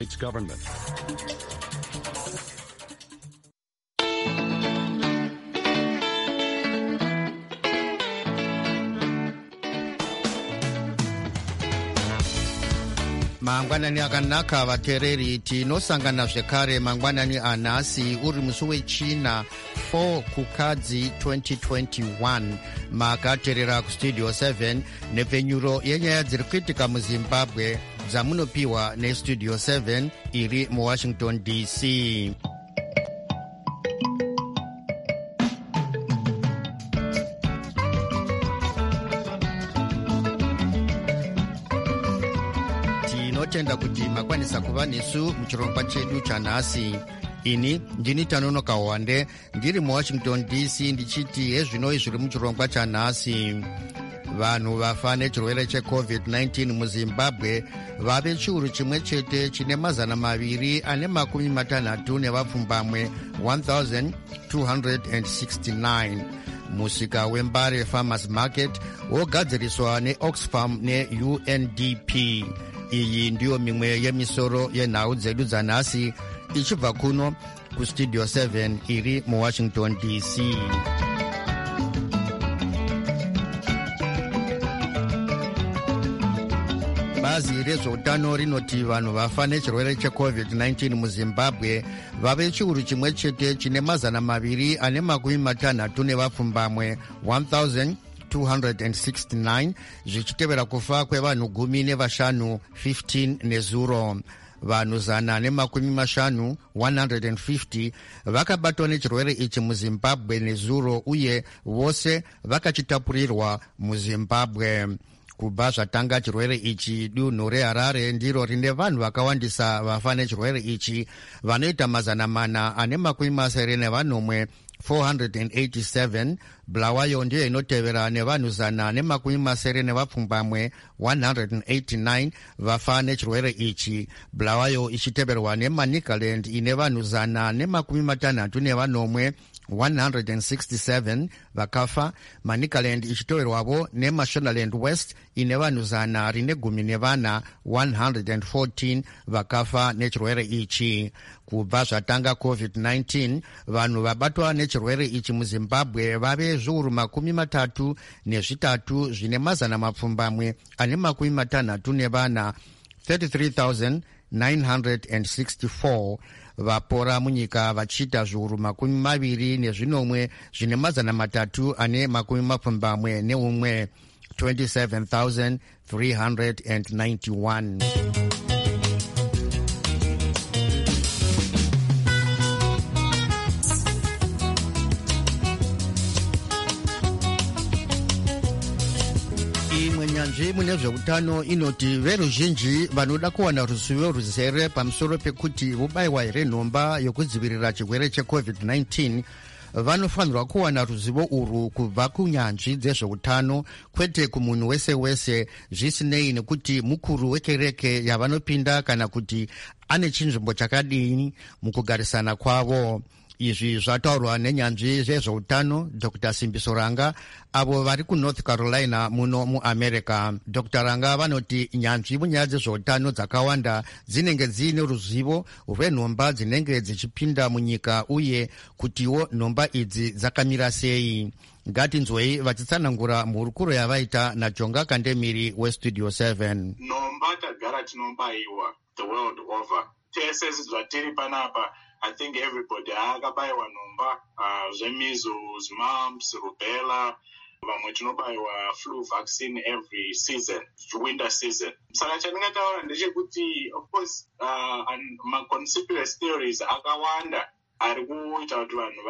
States government. mangwanani akanaka vateereri tinosangana zvekare mangwanani anhasi uri musi wechina 4 kukadzi 2021 makateerera kustudio 7 nepfenyuro yenyaya dziri kuitika muzimbabwe dzamunopiwa nestudio 7 iri muwashington dc. tinotenda kuti makwanisa kuva nesu muchirongwa chedu chanhasi. ini ndini Tanonoka Wande ndiri muwashington dc ndichiti hezvinoi zviri muchirongwa chanhasi. vanhu vafa nechirwere checovid-19 muzimbabwe vave chiuru chimwe chete chine 260 nevapfumbamwe 1269. musika wembare farmers market wogadziriswa neoxfam neundp. iyi ndiyo mimwe yemisoro yenhau dzedu dzanhasi ichibva kuno kustudio 7 iri muwashington dc. bazi rezveutano rinoti vanhu vafa nechirwere checovid-19 muzimbabwe vave chiuru chimwe chete chine 260 nevapfumbamwe 1269 zvichitevera kufa kwevanhu 15 nezuro. vanhu 150 vakabatwa nechirwere ichi muzimbabwe nezuro uye vose vakachitapurirwa muzimbabwe. kubva zvatanga chirwere ichi dunhu reharare ndiro rine vanhu vakawandisa vafa nechirwere ichi vanoita 487 487. bulawayo ndiyo inotevera nevanhu 100 nevapfumbamwe 189 vafa nechirwere ichi. bulawayo ichiteverwa nemanicaland ine vanhu 164 167 vakafa. manicaland ichitoverwavo nemashonaland west ine vanhu 114 114 vakafa nechirwere ichi. kubva zvatanga covid-19 vanhu vabatwa nechirwere ichi muzimbabwe vave zviuru 33 zvine 464 33,964. vapora munyika vachiita zviuru 20 zvine 371 27,391. nyanzvi mune zveutano inoti veruzhinji vanoda kuwana ruzivo ruzere pamusoro pekuti vobayiwa here nhomba yokudzivirira chirwere checovid-19 vanofanirwa kuwana ruzivo urwu kubva kunyanzvi dzezveutano kwete kumunhu wese wese zvisinei nekuti mukuru wekereke yavanopinda kana kuti ane chinzvimbo chakadini mukugarisana kwavo. izvi zvataurwa nenyanzvi zvezveutano Dr. Simbiso Ranga avo vari kuNorth Carolina muno muAmerica. Dr. Ranga vanoti nyanzvi munyaya dzezveutano dzakawanda dzinenge dziine ruzivo rwenhomba dzinenge dzichipinda munyika uye kutiwo nhomba idzi dzakamira sei. ngatinzwei vachitsanangura mhurukuro yavaita naJonga Kandemiri westudio 7. nhomba tagara tinombayiwa the world over. tese zvatiri panapa I think everybody akabayiwa nhomba measles, mumps, rubella. Vamwe tinobayiwa flu vaccine every season, winter season. Saka chandingataura ndechekuti of course ma-conspiracy theories akawanda ari kuita kuti vanhu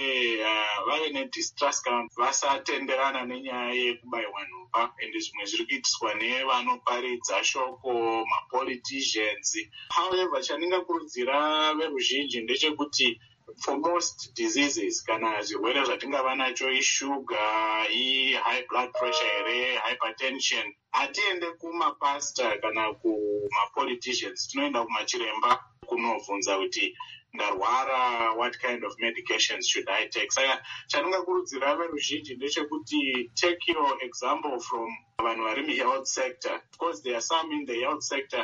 vave nedistrust kana vasatenderana nenyaya yekubayiwa nhomba, ende zvimwe zviri kuitiswa nevanoparidza shoko, mapoliticians. However, chandingakurudzira veruzhinji ndechekuti for most diseases kana zvirwere zvatingava nacho ishuga, high blood pressure here, hypertension, hatiende kumapastor kana kumapoliticians, tinoenda kumachiremba kunobvunza kuti ndarwara, what kind of medications should I take? Saka chandingakurudzira veruzhinji ndechekuti take your example from vanhu vari muhealth sector. Of course there are some in the health sector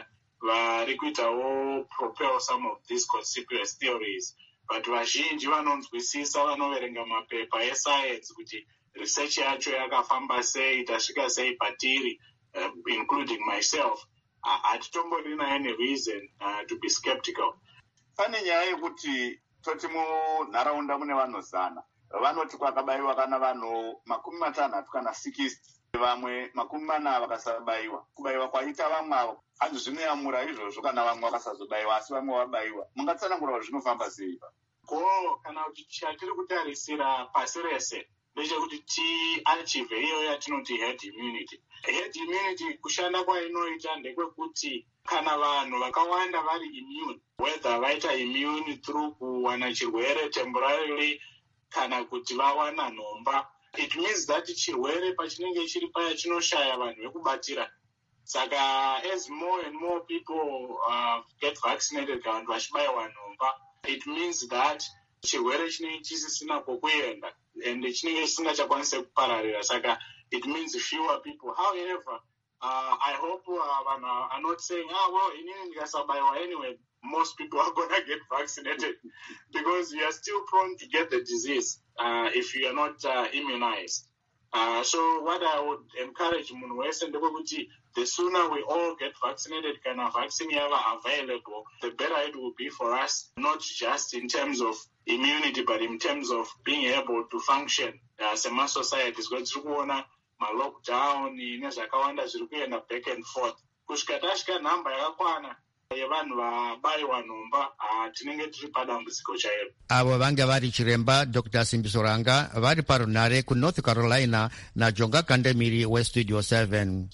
vari kuitawo propel some of these conspiracy theories, but vazhinji vanonzwisisa vanoverenga mapepa escience kuti research yacho yakafamba sei, tasvika sei patiri, including myself. Hatitombori nayo any reason to be skeptical. Pane nyaya yekuti toti munharaunda mune vanhu 100 vanoti kwakabayiwa kana vanhu 50 kana 60, vamwe 40 vakasabayiwa. Kubayiwa kwaita vamwe avo handizvinoyamura izvozvo kana vamwe vakasazobayiwa asi vamwe vabayiwa. Mungatsanangura kuti zvinofamba sei? Kana kuti chatiri kutarisira pasi rese ndechekuti tiachieve iyo yatinoti herd immunity. Herd immunity kushanda kwainoita ndekwekuti kana vanhu vakawanda vari immune, whether vaita immune through kuwana chirwere temporarily kana kuti vawana nhomba, it means that chirwere pachinenge chiri paya chinoshaya vanhu vekubatira. Saka as more and more people get vaccinated kana vanhu vachibayiwa nhomba, it means that chirwere chinenge chisisina kwekuenda and chinenge chisingachakwanisi kupararira. Saka it means fewer people. However, I hope vanhu are not saying, well, inini ndikasabayiwa anyway, most people are going to get vaccinated because you are still prone to get the disease if you are not immunized. So what I would encourage munhu wese ndekuti the sooner we all get vaccinated, kana vaccine yava available, the better it will be for us, not just in terms of immunity, but in terms of being able to function as a society. Because tiri kuona ma-lockdown nezvakawanda zviri kuenda back and forth. Kusvika tasvika nhamba yakakwana yevanhu vabayiwa nhomba, tinenge tiri padambudziko chairo. Avo vanga vari chiremba Dr. Simbiso Ranga vari parunare kuNorth Carolina naJonga Kandemiri weStudio 7.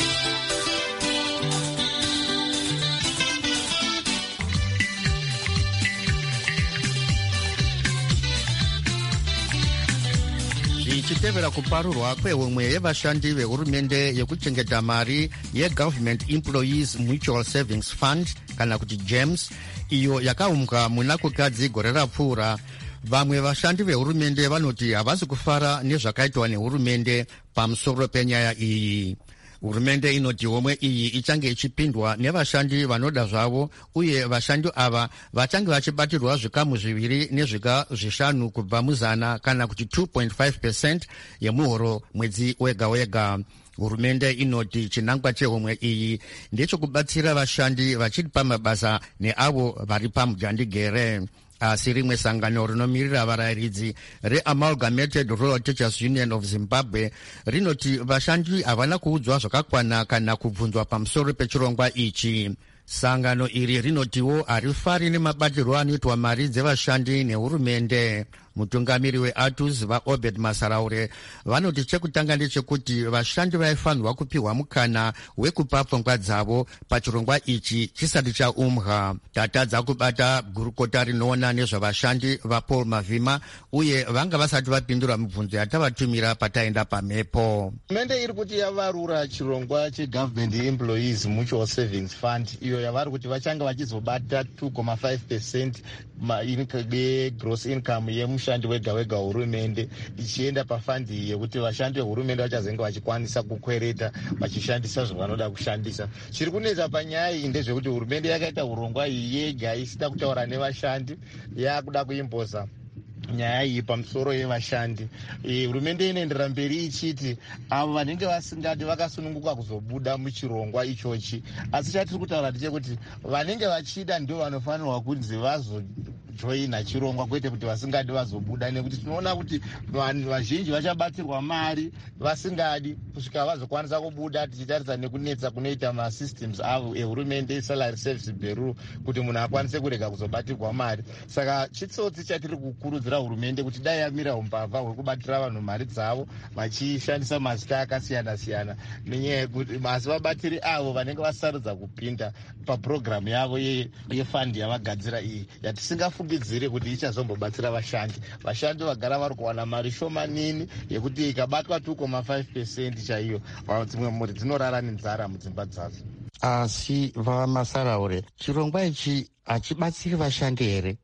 Ichitevera kuparurwa kwehomwe yevashandi vehurumende yekuchengeta mari yeGovernment Employees Mutual Savings Fund kana kuti GEMS, iyo yakaumbwa muna kukadzi gore rapfuura, vamwe vashandi vehurumende vanoti havasi kufara nezvakaitwa nehurumende pamusoro penyaya iyi. Hurumende inoti homwe iyi ichange ichipindwa nevashandi vanoda zvavo, uye vashandi ava vachange vachibatirwa zvikamu 2 nezvika 5 kubva muzana kana kuti 2.5% yemuhoro mwedzi wega wega. Hurumende inoti chinangwa chehomwe iyi ndechekubatsira vashandi vachiri pamabasa neavo vari pamujandigere. Asi rimwe sangano rinomirira varayiridzi reAmalgamated Rural Teachers Union of Zimbabwe rinoti vashandi havana kuudzwa zvakakwana kana kubvunzwa pamusoro pechirongwa ichi. Sangano iri rinotiwo harifari nemabatirwo anoitwa mari dzevashandi nehurumende. Mutungamiri weATUS vaObed Masaraure vanoti chekutanga ndechekuti vashandi vaifanirwa kupiwa mukana wekupa pfungwa dzavo pachirongwa ichi chisati chaumbwa. Tatadza kubata gurukota rinoona nezvavashandi vaPaul Mavhima, uye vanga vasati vapindura mibvunzo yatavatumira pataenda pamhepo. Hurumende iri kuti yavarura chirongwa cheGovernment Employees Mutual Savings Fund, iyo yavari kuti vachange vachizobata 2.5% gross income yemushandi wega wega hurumende ichienda pafandi yekuti vashandi vehurumende vachazenge vachikwanisa kukwereta vachishandisa zvavanoda kushandisa. Chiri kunetsa panyaya iyi ndezvekuti hurumende yakaita urongwa iyi yega isida kutaura nevashandi, yakuda kuimboza nyaya iyi pamusoro yevashandi. Hurumende inoendera mberi ichiti avo vanenge vasingadi vakasununguka kuzobuda muchirongwa ichochi, asi chatiri kutaura ndechekuti vanenge vachida ndio vanofanirwa kunzi vazojoina chirongwa, kwete kuti vasingadi vazobuda, nekuti tinoona kuti vanhu vazhinji vachabatirwa mari vasingadi kusvika vazokwanisa kubuda, tichitarisa nekunetsa kunoita masystems avo ehurumende, salary service bureau, kuti munhu akwanise kurega kuzobatirwa mari. Saka chitsotsi chatiri kukurudzira hurumende kuti dai yamira umbavha hwekubatira vanhu mari dzavo vachishandisa mazita akasiyana siyana, nenyaya yekuti asi vabatiri avo vanenge vasarudza kupinda papurogiramu yavo yefandi yavagadzira iyi, yatisingafungidzire kuti ichazombobatsira vashandi. Vashandi vagara vari kuwana mari shomanini yekuti ikabatwa 2.5% chaiyo, dzimwe mhuri dzinorara nenzara mudzimba dzadzo. Asi vaMasaraure, chirongwa ichi hachibatsiri vashandi here?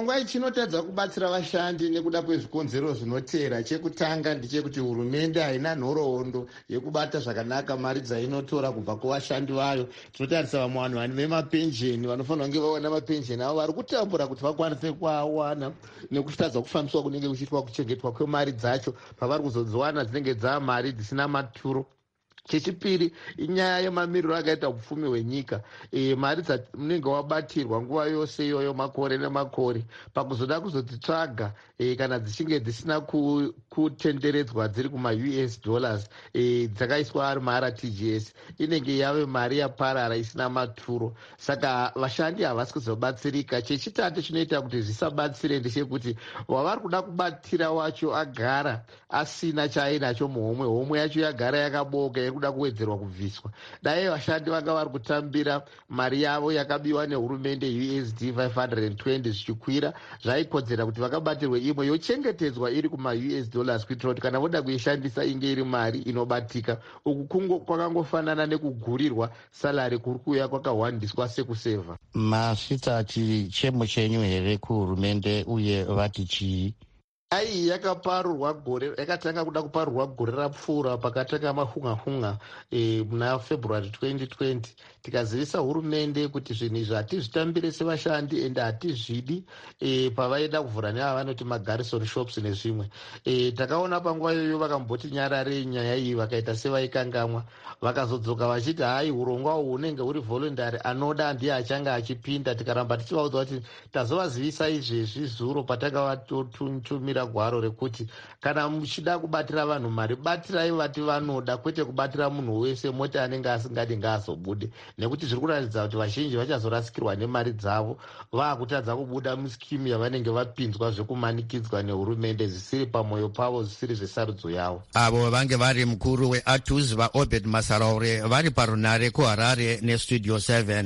chirongwa chinotadza kubatsira vashandi nekuda kwezvikonzero zvinotera. Chekutanga ndechekuti hurumende haina nhoroondo yekubata zvakanaka mari dzainotora kubva kuvashandi vayo. Tinotarisa vamwe vanhu vane vemapensheni vanofanira kunge vawana mapensheni avo vari kutambura kuti vakwanise kuawana nekutadza kufambiswa kunenge kuchiitwa kuchengetwa kwemari dzacho, pavari kuzodziwana dzinenge dzamari dzisina maturo. Chechipiri inyaya yemamiriro akaita upfumi hwenyika. Mari dzamunenge wabatirwa nguva yose iyoyo makore nemakore, pakuzoda kuzodzitsvaga kana dzichinge dzisina kutenderedzwa dziri kuma-US dollars dzakaiswa ari ma-RTGS, inenge yave mari yaparara isina maturo. Saka vashandi havasi kuzobatsirika. Chechitatu chinoita kuti zvisabatsire ndechekuti wavari kuda kubatira wacho agara asina chaainacho muhomwe, homwe yacho yagara yakaboka kuda kuwedzerwa kubviswa. Dai vashandi vanga vari kutambira mari yavo yakabiwa nehurumende USD 520 zvichikwira, zvaikodzera kuti vakabatirwe imwe yochengetedzwa iri kuma-US dollars kuitira kuti kana voda kuishandisa inge iri mari inobatika. Uku kwakangofanana nekugurirwa salari kuri kuuya kwakahwandiswa sekusevha. Masvitsa chichemo chenyu here kuhurumende uye vati chii? Ai yakaparurwa gore, yakatanga kuda kuparurwa gore rapfuura pakatanga mahunga muna February 2020. Tikazivisa hurumende kuti zvinhu izvi hatizvitambire sevashandi ende hatizvidi pavaida kuvhura neava vanoti magarrison shops nezvimwe. Takaona panguva iyoyo vakamboti nyarare nyaya iyi vakaita sevaikangamwa, vakazodzoka vachiti hai urongwa uhu unenge uri voluntary, anoda ndiye achanga achipinda. Tikaramba tichivaudza kuti tazovazivisa izvezvi zuro patakavatumira gwaro rekuti kana muchida kubatira vanhu mari, batirai vati vanoda, kwete kubatira munhu wese moti anenge asingadi ngaazobude, nekuti zviri kuratidza kuti vazhinji vachazorasikirwa nemari dzavo vaakutadza kubuda muskimu yavanenge vapinzwa zvekumanikidzwa nehurumende zvisiri pamwoyo pavo, zvisiri zvesarudzo yavo. Avo vange vari mukuru weATUZ vaObed Masaraure vari parunare kuHarare neStudio 7.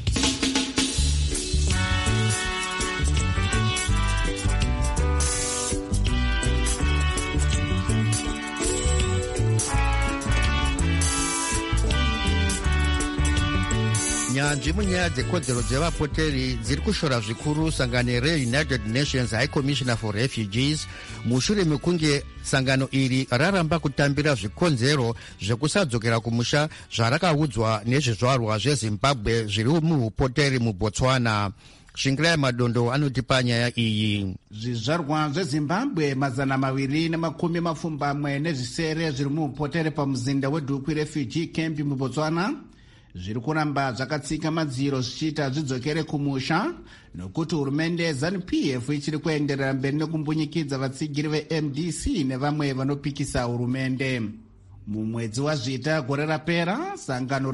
Nyanzvi munyaya dzekodzero dzevapoteri dziri kushora zvikuru sangano reUnited Nations High Commissioner for Refugees mushure mekunge sangano iri raramba kutambira zvikonzero zvekusadzokera kumusha zvarakaudzwa nezvizvarwa zveZimbabwe zviri muupoteri muBotswana. Shingirai Madondo anotipa nyaya iyi. Zvizvarwa zveZimbabwe 220 zviri muupoteri pamuzinda weDukwi Refugee Camp muBotswana zviri kuramba zvakatsika madziro zvichiita zvidzokere kumusha, nokuti hurumende ZANU-PF ichiri kuenderera mberi nekumbunyikidza vatsigiri veMDC nevamwe vanopikisa hurumende. Mumwedzi wazvita gore rapera, sangano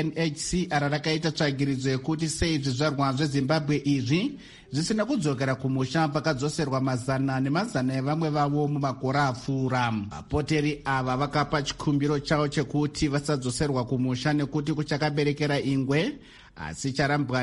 reUNHCR rakaita tsvagiridzo yekuti sei zvizvarwa zveZimbabwe izvi zvisina kudzokera kumusha pakadzoserwa mazana nemazana evamwe vavo mumakore apfuura. Vapoteri ava vakapa chikumbiro chavo chekuti vasadzoserwa kumusha nekuti kuchakaberekera ingwe, asi charambwa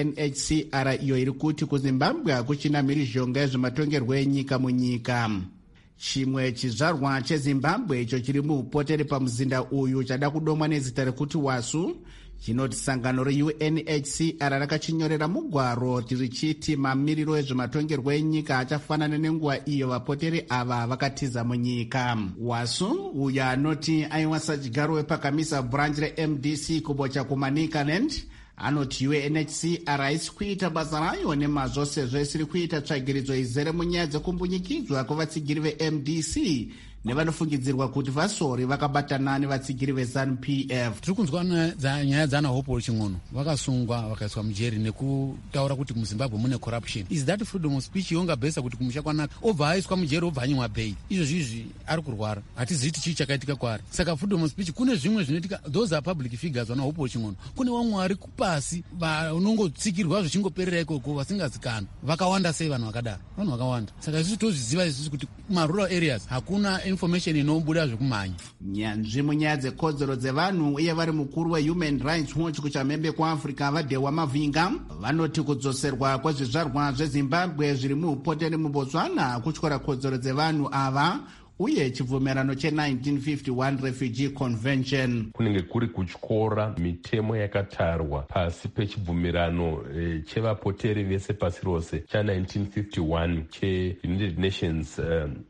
neUNHCR iyo iri kuti kuZimbabwe hakuchina mhirizhonga yezvematongerwo enyika munyika. Chimwe chizvarwa cheZimbabwe icho chiri muupoteri pamuzinda uyu chada kudomwa nezita rekuti WASU chinoti sangano reUNHCR rakachinyorera mugwaro richiti mamiriro ezvematongerwo enyika achafanana nenguva iyo vapoteri ava vakatiza munyika. WASU uyo anoti aiwasa chigaro wepakamisa branch reMDC kubocha kuManicaland anoti UNHCR haisi kuita basa rayo nemazvo sezvo isiri kuita tsvagiridzo izere munyaya dzekumbunyikidzwa kwevatsigiri veMDC nevanofungidzirwa kuti vasori vakabatana nevatsigiri veZANU-PF. Tiri kunzwa nyaya dzana Hope Ching'ono vakasungwa vakaiswa mujeri nekutaura kuti muZimbabwe mune corruption. Is that freedom of speech yonga besa kuti kumusha kwanaka obva aiswa mujeri obva anyimwa bail? Izvozvi ari kurwara, hatizivi chii chakaitika kwaari. Saka freedom of speech kune zvimwe zvinoitika, those are public figures vana Hope Ching'ono. Kune vamwe vari kupasi vanongotsikirwa zvichingoperera ikoko vasingazikanwa. Vakawanda sei vanhu vakadaro? Vanhu vakawanda. Saka isusu tozviziva isusu kuti rural areas hakuna information inobuda zvekumhanya. Nyanzvi munyaya dzekodzero dzevanhu uye vari mukuru weHuman Rights Watch kuchamhembe kuAfrica vaDhewa Mavhinga vanoti kudzoserwa kwezvizvarwa zveZimbabwe zviri muupoteri muBotswana kutyora kodzero dzevanhu ava uye chibvumirano che1951 Refugee Convention. Kunenge kuri kutyora mitemo yakatarwa pasi pechibvumirano chevapoteri vese pasi rose cha1951 che-United Nations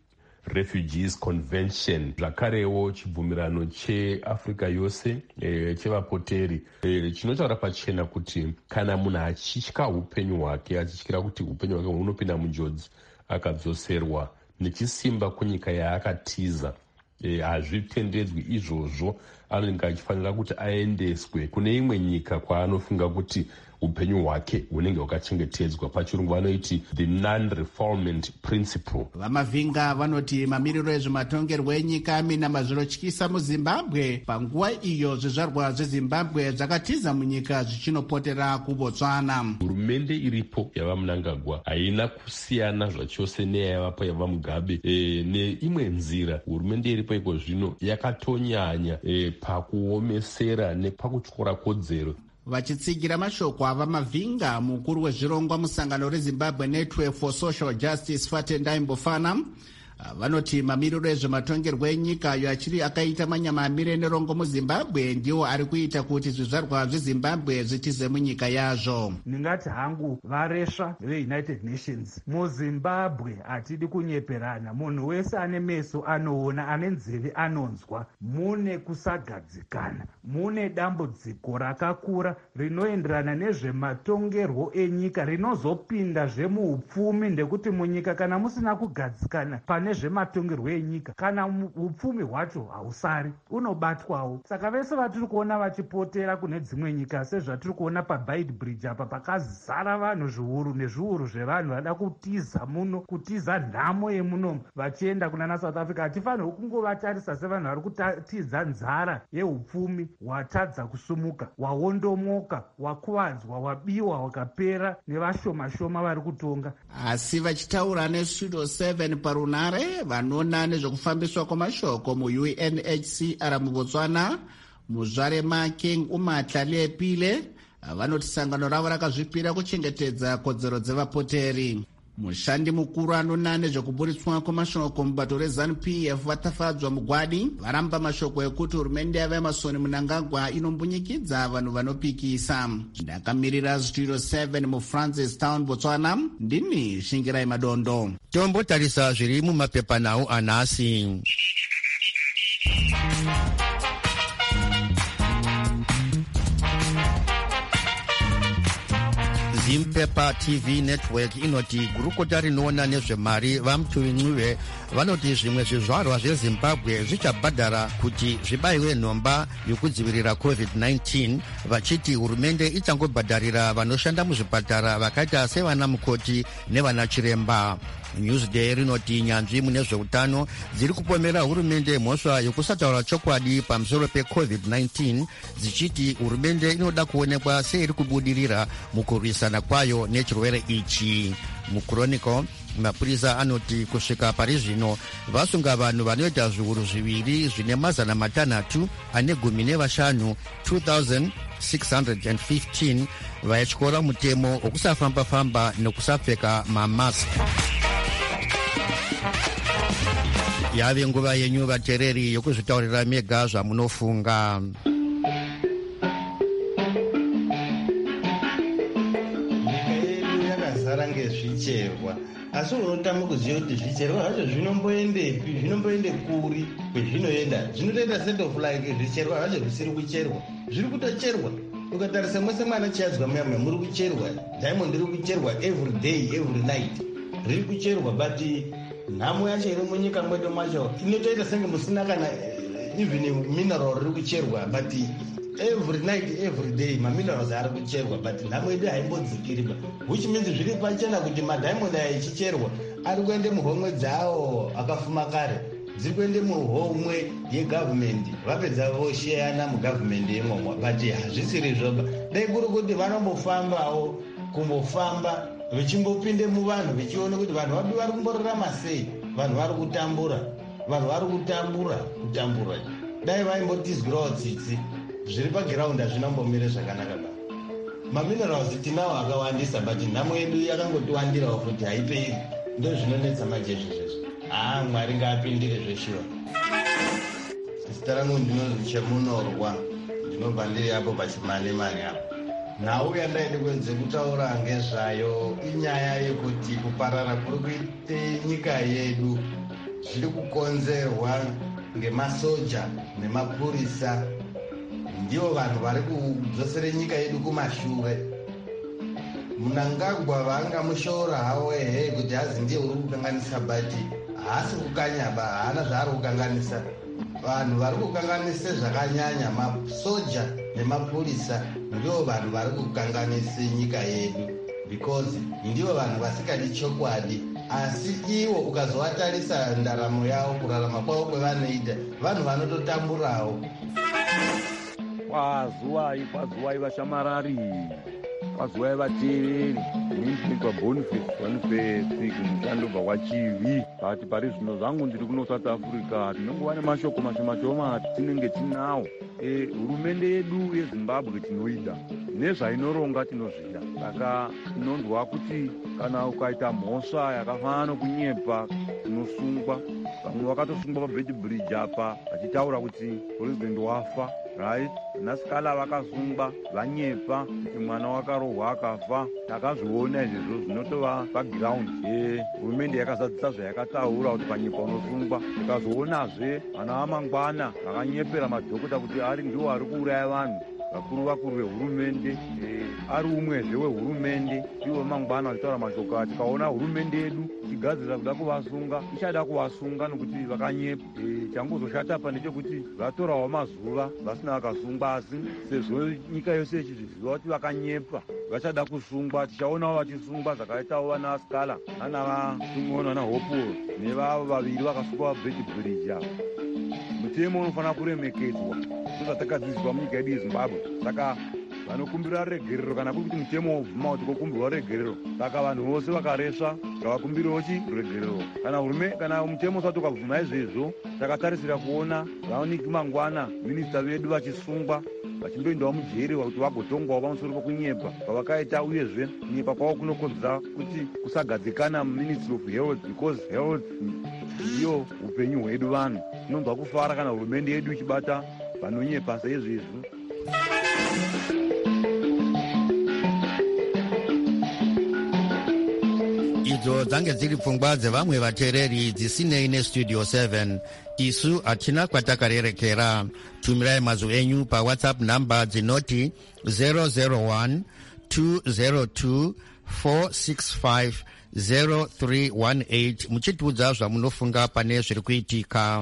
Refugees Convention, zvakarewo chibvumirano cheAfrica yose chevapoteri chinotaura pachena kuti kana munhu achitya upenyu hwake, achityira kuti upenyu hwake hunopinda munjodzi, akadzoserwa nechisimba kunyika yaakatiza, hazvitendedzwi izvozvo, anenge achifanira kuti aendeswe kune imwe nyika kwaanofunga kuti upenyu hwake hunenge hwakachengetedzwa. Pachirungu vanoiti the non-refoulement principle. Vamavhinga vanoti mamiriro ezvematongerwo enyika aminama zvinotyisa muZimbabwe panguva iyo zvizvarwa zveZimbabwe zvakatiza munyika zvichinopotera kuBotswana. Hurumende iripo yava Mnangagwa haina kusiyana zvachose neyaivapo yava Mugabe. Neimwe nzira hurumende iripo iko zvino yakatonyanya pakuomesera nepakutyora kodzero. Vachitsigira mashoko ava Mavhinga, mukuru wezvirongwa musangano reZimbabwe Network for Social Justice Fatendai Mbofana, vanoti mamiriro ezvematongerwo enyika ayo achiri akaita manyama amire nerongo muZimbabwe ndiwo ari kuita kuti zvizvarwa zveZimbabwe zvitize munyika yazvo. Ndingati hangu varesva veUnited Nations muZimbabwe hatidi kunyeperana. Munhu wese ane meso anoona, ane nzeve anonzwa. Mune kusagadzikana, mune dambudziko rakakura rinoenderana nezvematongerwo enyika rinozopinda zvemuupfumi, ndekuti munyika kana musina kugadzikana pane nezvematongerwo enyika, kana upfumi hwacho hausari, unobatwawo. Saka vese vatiri kuona vachipotera kune dzimwe nyika sezvatiri kuona paBaid Bridge apa pakazara vanhu zviuru nezviuru zvevanhu vada kutiza muno, kutiza nhamo yemuno vachienda kunana South Africa. Hatifanirwi kungovatarisa sevanhu vari kutiza nzara yeupfumi hwatadza kusumuka, hwaondomoka, hwakuvadzwa, hwabiwa, hwakapera nevashoma-shoma vari kutonga. Asi vachitaura neSudo 7 parunare vanoona nezvekufambiswa kwamashoko muUNHCR muBotswana, muzvare Makeng Umatla Lepile, vanoti sangano ravo rakazvipira kuchengetedza kodzero dzevapoteri. Mushandi mukuru anoona nezvekuburitswa kwamashoko mubato reZANU-PF vatafadzwa mugwadi varamba mashoko ekuti hurumende yavaEmmerson Mnangagwa inombunyikidza vanhu vanopikisa. Ndakamirira Studio 7 muFrancistown, Botswana, ndini Shingirai Madondo. Tombotarisa zviri mumapepanhau anhasi. Zimpepa TV Network inoti gurukota rinoona nezvemari vaMuthurincuve vanoti zvimwe zvizvarwa zveZimbabwe zvichabhadhara kuti zvibayiwe nhomba yokudzivirira COVID-19, vachiti hurumende ichangobhadharira vanoshanda muzvipatara vakaita sevana mukoti nevana chiremba. Newsday rinoti nyanzvi mune zveutano dziri kupomera hurumende mhosva yokusataura chokwadi pamusoro peCovid-19, dzichiti hurumende inoda kuonekwa seiri kubudirira mukurwisana kwayo nechirwere ichi. MuChronicle mapurisa anoti kusvika pari zvino vasunga vanhu vanoita zviuru zviviri zvine mazana matanhatu ane gumi nevashanu 2615 vayatyora mutemo wokusafamba-famba nekusapfeka mamaski. Yave nguva yenyu vateereri yokuzvitaurira mega zvamunofunga. Nyika yedu yakazara ngezvicherwa, asi unotama kuziva kuti zvicherwa zvacho zvinomboendepi, zvinomboende kuri kwezvinoenda. Zvinotoita set of like zvicherwa zvacho zvisiri kucherwa, zviri kutocherwa. Ukatarisa mwese mwana chiyadzwa muyamwe muri kucherwa, Diamond riri kucherwa every day every night, riri kucherwa, but nhamo yacho iri munyika mwedu macho inotoita senge musina kana even mineral riri kucherwa, but every night every day maminerals ari kucherwa, but nhamo yedu haimbodzikiri, which means zviri pachena kuti madiamond aya ichicherwa ari kuende muhomwe dzawo akafuma kare, dziri kuende muhomwe yegovernment, vapedza vosheyana mugovernment yemomo, but hazvisiri zvoba. Dai kuri kuti vanombofambawo kumbofamba vechimbopinde muvanhu vechiona kuti vanhu vadu vari kumborarama sei, vanhu vari kutambura, vanhu vari kutambura. Dai vaimbotizwirawo tsitsi, zviri pagiraundi hazvinombomire zvakanaka ba. Maminerals tinawo akawandisa, but nhamo yedu yakangotiwandirawo futi haiperi. Ndo zvinonetsa majesu izvezvo. Mwari ngaapindire zveshiwa. Zita rangu ndinonzi Chemunorwa, ndinobva ndiri apo paChimanimani apo. Nhau yandaide kuedze kutaura ngezvayo inyaya yekuti kuparara kuri kuite nyika yedu zviri kukonzerwa ngemasoja nemapurisa. Ndivo vanhu vari kudzosere nyika yedu kumashure. Mnangagwa vangamushora hawo kuti hazi ndiye uri kukanganisa, bati haasi kukanyaba, haana zvaari kukanganisa. Vanhu vari kukanganisa zvakanyanya, masoja nemapurisa ndivo vanhu vari kukanganisa nyika yedu, because ndivo vanhu vasikadi chokwadi. Asi iwo ukazovatarisa ndaramo yavo, kurarama kwavo kwevanoita, vanhu vanototamburawo. Kwazuwai vashamarari, kwazuwai vateereri, ndinoitwa Boniface kumushando bva kwachivi. Bati pari zvino zvangu ndiri kuno South Africa, tinongova nemashoko mashoma tinenge tinawo. Hurumende yedu yeZimbabwe tinoida, nezvainoronga tinozvida. Saka tinonzwa kuti kana ukaita mhosva yakafanana nokunyepa unosungwa. Vamwe vakatosungwa paBeit Bridge apa vachitaura kuti president wafa. Right? Nasikala vakasungwa vanyepa kuti mwana wakarohwa akafa. Takazviona izvozvo zvinotova paground. Hurumende yakazadzisa zvayakataura kuti panyepa unosungwa. Tikazoonazve vana vamangwana vakanyepera madhokota kuti ari ndiwo ari kuuraya vanhu. Vakuru vehurumende ari umwezve wehurumende ivo mangwana vachitaura mashoko. Tikaona hurumende yedu ichigadzirira kuda kuvasunga, ichada kuvasunga nokuti vakanyepa. Changozoshata apa ndechekuti vatorawo mazuva vasina vakasungwa, asi sezvo nyika yose ichizviziva kuti vakanyepa vachada kusungwa, tichaonawo vachisungwa zvakaitawo vana Askala nana Hopo nevavo vaviri vakasungwa paBeit Bridge apa. Mutemo unofanira kuremekedzwa zvatakadzidziswa munyika yedu yeZimbabwe. Saka vanokumbira regerero, kana kuri kuti mutemo wobvuma kuti kokumbirwa regerero, saka vanhu vose vakaresva ngavakumbirewo regerero. Kana mutemo usati ukabvuma izvezvo, takatarisira kuona vaoniki mangwana minista vedu vachisungwa vachimboendawo mujeri kuti vagotongwawo pamusoro pokunyepa kwavakaita, uyezve kunyepa kwavo kunokonzera kuti kusagadzikana muMinistry of Health, because health ndiyo upenyu hwedu vanhu. Tinonzwa kufara kana hurumende yedu ichibata vanonyepa saizvezvi. Idzo dzange dziri pfungwa dzevamwe vateereri dzisinei nestudio 7. Isu hatina kwatakarerekera. Tumirai mazwi enyu paWhatsApp namba dzinoti 001 202 465 0318 muchitiudza zvamunofunga pane zviri kuitika.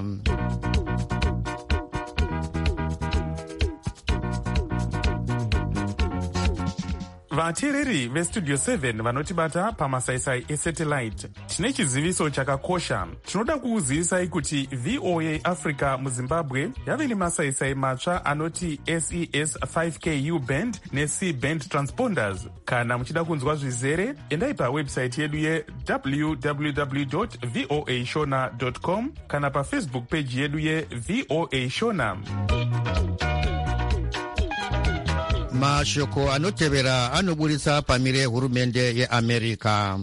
Vateereri vestudio 7 vanotibata pamasaisai esatellite, tine chiziviso chakakosha. Tinoda kuuzivisai kuti VOA Africa muZimbabwe yave nemasaisai matsva anoti SES 5K U-band neC-band transponders. Kana muchida kunzwa zvizere, endai pawebsite yedu www.voashona.com kana pafacebook page yedu yeVOA Shona. Mashoko anotevera anoburitsa pamire hurumende yeAmerica.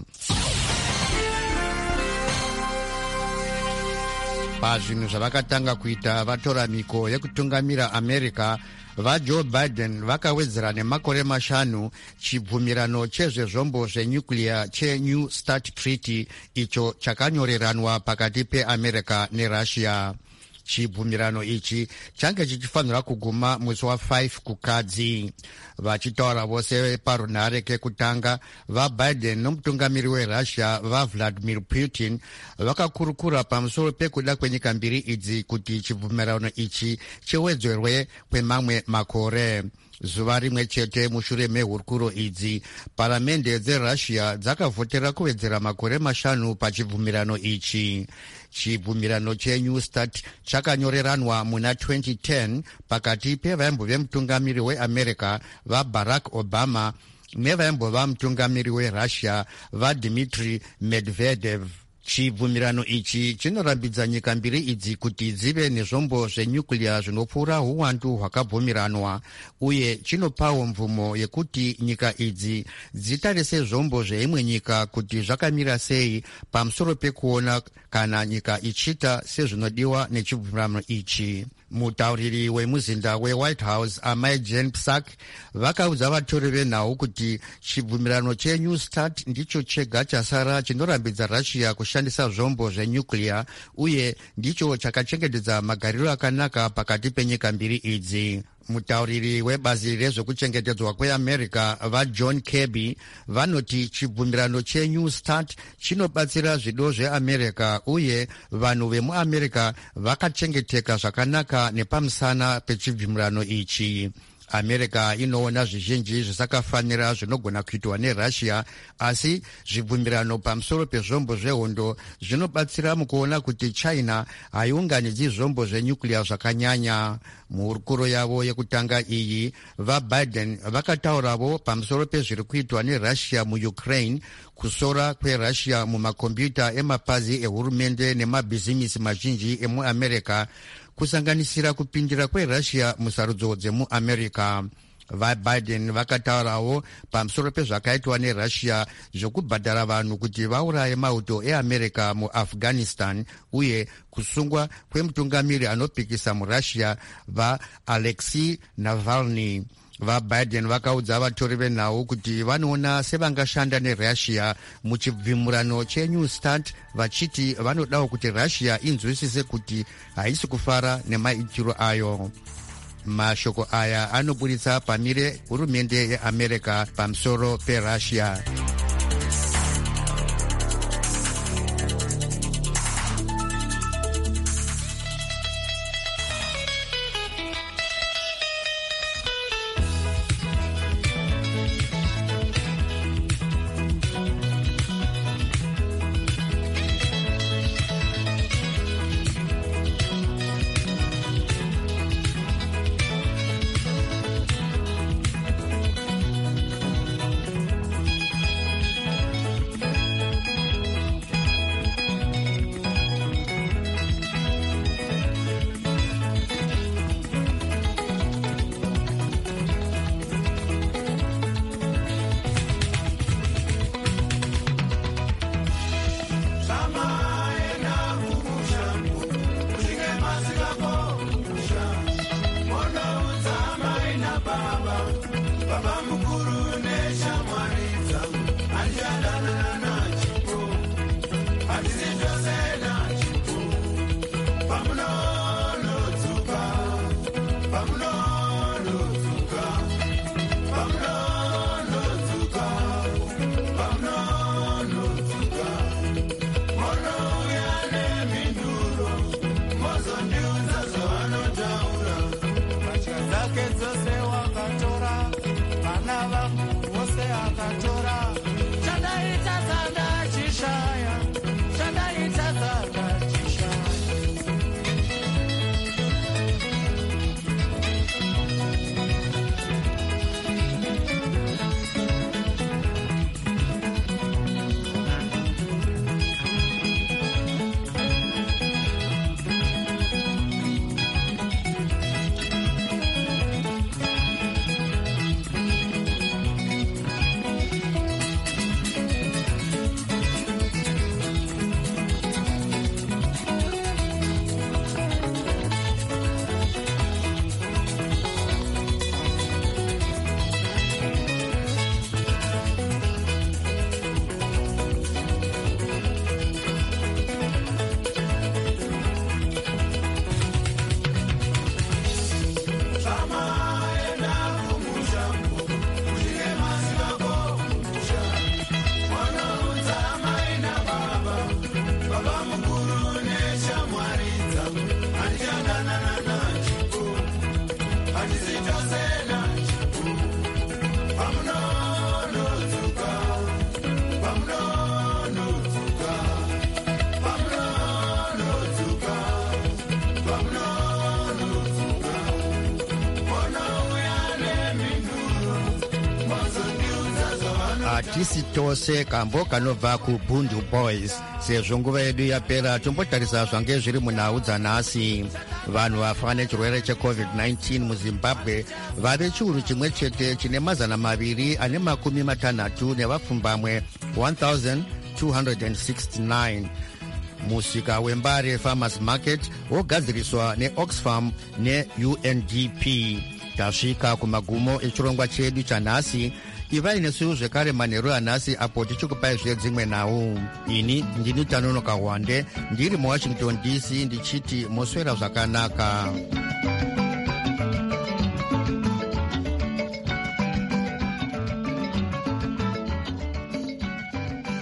Pazvinhu zvavakatanga kuita vatora miko yekutungamira America, vaJoe Biden vakawedzera nemakore 5 chibvumirano chezvezvombo zvenyuclear cheNew START Treaty, icho chakanyoreranwa pakati peAmerica neRussia. Chibvumirano ichi change chichifanira kuguma mwezi wa5 kukadzi. Vachitaura vose parunhare kekutanga, vaBiden nomutungamiri weRussia vaVladimir Putin vakakurukura pamusoro pekuda kwenyika mbiri idzi kuti chibvumirano ichi chiwedzerwe kwemamwe makore. Zuva rimwe chete mushure mehurukuro idzi, paramende dzeRussia dzakavhotera kuwedzera makore 5 pachibvumirano ichi. Chibvumirano cheNew START chakanyoreranwa muna 2010 pakati pevaimbove mutungamiri weAmerica vaBarack Obama nevaimbova mutungamiri weRussia vaDmitry Medvedev. chibvumirano ichi chinorambidza nyika mbiri idzi kuti dzive nezvombo zvenyuclear zvinopfuura uwandu hwakabvumiranwa, uye chinopawo mvumo yekuti nyika idzi dzitarise zvombo zveimwe nyika kuti zvakamira sei pamusoro pekuona kana nyika ichiita sezvinodiwa nechibvumirano ichi. Mutauriri wemuzinda weWhite House Amai Jen Psaki vakaudza vatori venhau kuti chibvumirano cheNew START ndicho chega chasara chinorambidza Russia kushandisa zvombo zvenyuclear, uye ndicho chakachengetedza magariro akanaka pakati penyika mbiri idzi. Mutauriri webazi rezvekuchengetedzwa kweAmerica vaJohn Kirby vanoti chibvumirano cheNew START chinobatsira zvido zveAmerica, uye vanhu vemuAmerica vakachengeteka zvakanaka nepamusana pechibvumirano ichi. America inoona zvizhinji zvisakafanira zvinogona kuitwa neRussia, asi zvibvumirano pamusoro pezvombo zvehondo zvinobatsira mukuona kuti China haiunganidzi zvombo zvenyuclear zvakanyanya. Muhurukuro yavo yekutanga iyi, vaBiden vakataurawo pamusoro pezviri kuitwa neRussia muUkraine, kusora kweRussia mumakombiyuta emapazi ehurumende nemabhizimisi mazhinji emuAmerica, kusanganisira kupindira kweRussia musarudzo dzemuAmerica. VaBiden vakataurawo pamusoro pezvakaitwa neRussia zvokubhadhara vanhu kuti vauraye mauto eAmerica muAfghanistan, uye kusungwa kwemutungamiri anopikisa muRussia vaAlexei Navalny. VaBiden vakaudza vatori venhau kuti vanoona sevangashanda neRussia muchibvumirano cheNew START, vachiti vanodawo kuti Russia inzwisise kuti haisi kufara nemaitiro ayo. Mashoko aya anoburitsa pamire hurumende yeAmerica pamusoro peRussia. tisi tose kambo kanobva kuBundu Boys. Sezvo nguva yedu yapera, tombotarisa zvange zviri munhau dzanhasi. Vanhu vafa nechirwere cheCovid-19 muZimbabwe vave chiuru chimwe chete chine 260 nevapfumbamwe 1269. Musika wembare Farmers Market wogadziriswa neOxfam neUNDP. Tasvika kumagumo echirongwa chedu chanhasi. Ivai nesuwo zvekare manheru anhasi apo tichikupai zvedzimwe nhau. Ini ndini Tanonoka Wande ndiri muWashington DC ndichiti moswera zvakanaka.